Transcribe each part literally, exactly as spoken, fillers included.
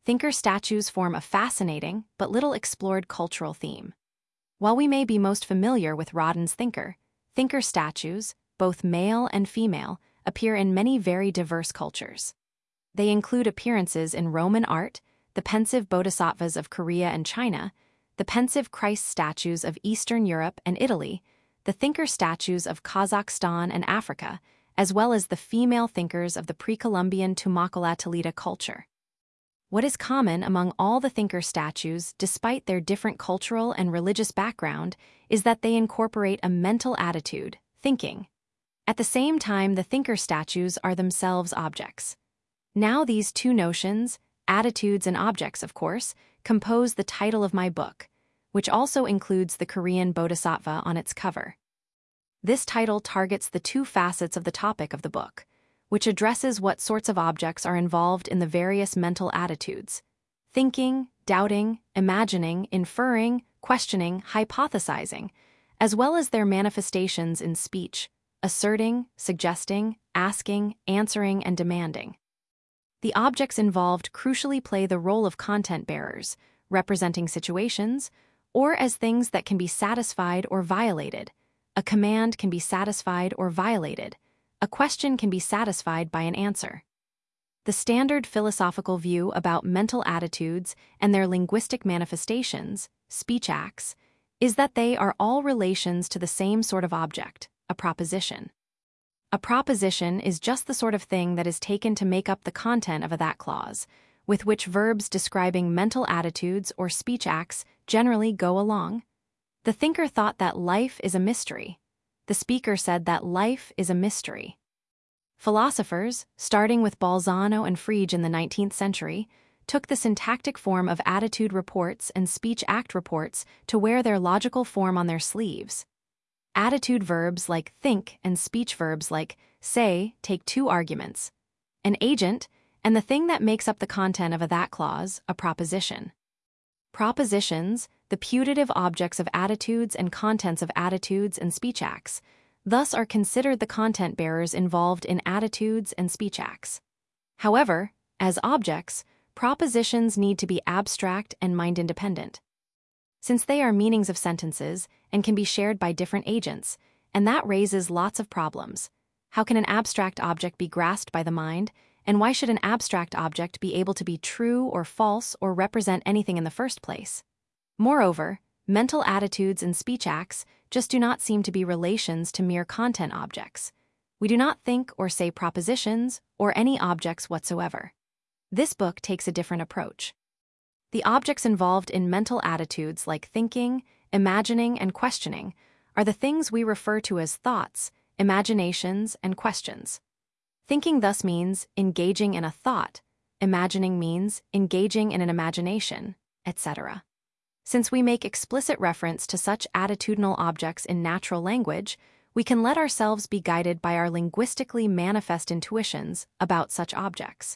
thinker statues form a fascinating but little explored cultural theme. While we may be most familiar with Rodin's Thinker, thinker statues, both male and female, appear in many very diverse cultures. They include appearances in Roman art, the pensive bodhisattvas of Korea and China, the pensive Christ statues of Eastern Europe and Italy, the thinker statues of Kazakhstan and Africa, as well as the female thinkers of the pre-Columbian Tumacola-Toledo culture. What is common among all the thinker statues, despite their different cultural and religious background, is that they incorporate a mental attitude, thinking. At the same time, the thinker statues are themselves objects. Now these two notions, attitudes and objects, of course, compose the title of my book, which also includes the Korean bodhisattva on its cover. This title targets the two facets of the topic of the book, which addresses what sorts of objects are involved in the various mental attitudes: thinking, doubting, imagining, inferring, questioning, hypothesizing, as well as their manifestations in speech, asserting, suggesting, asking, answering, and demanding. The objects involved crucially play the role of content bearers, representing situations, or as things that can be satisfied or violated. A command can be satisfied or violated. A question can be satisfied by an answer. The standard philosophical view about mental attitudes and their linguistic manifestations, speech acts, is that they are all relations to the same sort of object, a proposition. A proposition is just the sort of thing that is taken to make up the content of a that clause, with which verbs describing mental attitudes or speech acts generally go along. The thinker thought that life is a mystery. The speaker said that life is a mystery. Philosophers, starting with Bolzano and Frege in the nineteenth century, took the syntactic form of attitude reports and speech act reports to wear their logical form on their sleeves. Attitude verbs like think and speech verbs like say take two arguments: an agent and the thing that makes up the content of a that clause, a proposition. Propositions, the putative objects of attitudes and contents of attitudes and speech acts, thus are considered the content bearers involved in attitudes and speech acts. However, as objects, propositions need to be abstract and mind-independent, since they are meanings of sentences and can be shared by different agents, and that raises lots of problems. How can an abstract object be grasped by the mind, and why should an abstract object be able to be true or false or represent anything in the first place? Moreover, mental attitudes and speech acts just do not seem to be relations to mere content objects. We do not think or say propositions or any objects whatsoever. This book takes a different approach. The objects involved in mental attitudes like thinking, imagining, and questioning are the things we refer to as thoughts, imaginations, and questions. Thinking thus means engaging in a thought, imagining means engaging in an imagination, et cetera. Since we make explicit reference to such attitudinal objects in natural language, we can let ourselves be guided by our linguistically manifest intuitions about such objects.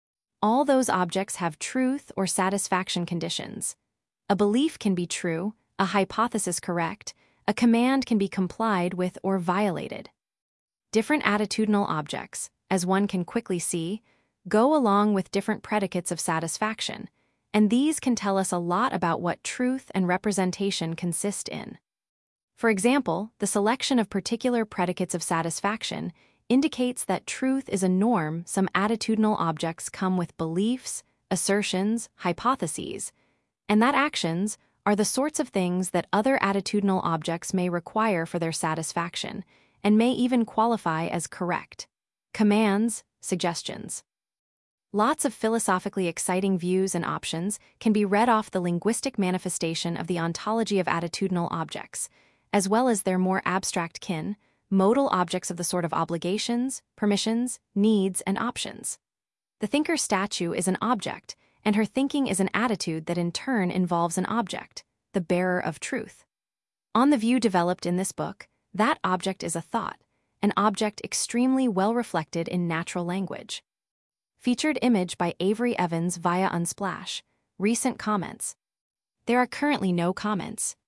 All those objects have truth or satisfaction conditions. A belief can be true, a hypothesis correct, a command can be complied with or violated. Different attitudinal objects, as one can quickly see, go along with different predicates of satisfaction, and these can tell us a lot about what truth and representation consist in. For example, the selection of particular predicates of satisfaction indicates that truth is a norm. Some attitudinal objects come with beliefs, assertions, hypotheses, and that actions are the sorts of things that other attitudinal objects may require for their satisfaction, and may even qualify as correct. Commands, suggestions. Lots of philosophically exciting views and options can be read off the linguistic manifestation of the ontology of attitudinal objects, as well as their more abstract kin, modal objects of the sort of obligations, permissions, needs, and options. The thinker statue is an object, and her thinking is an attitude that in turn involves an object, the bearer of truth. On the view developed in this book, that object is a thought, an object extremely well reflected in natural language. Featured image by Avery Evans via Unsplash. Recent comments. There are currently no comments.